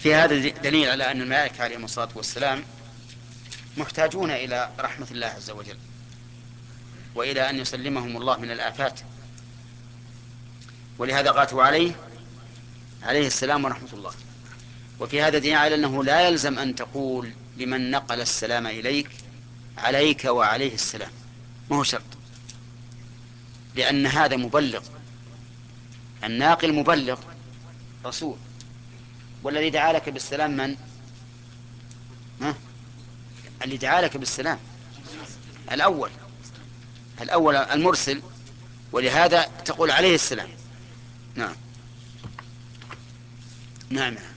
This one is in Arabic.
في هذا دليل على أن الملائكة عليهم الصلاة والسلام محتاجون إلى رحمة الله عز وجل، وإلى أن يسلمهم الله من الآفات، ولهذا قاتوا عليه السلام ورحمة الله. وفي هذا دليل على أنه لا يلزم أن تقول لمن نقل السلام إليك عليك وعليه السلام، ما هو شرط، لأن هذا مبلغ، الناقل مبلغ رسول، والذي دعا لك بالسلام من؟ ها؟ اللي دعا لك بالسلام الأول المرسل، ولهذا تقول عليه السلام. نعم. نعم.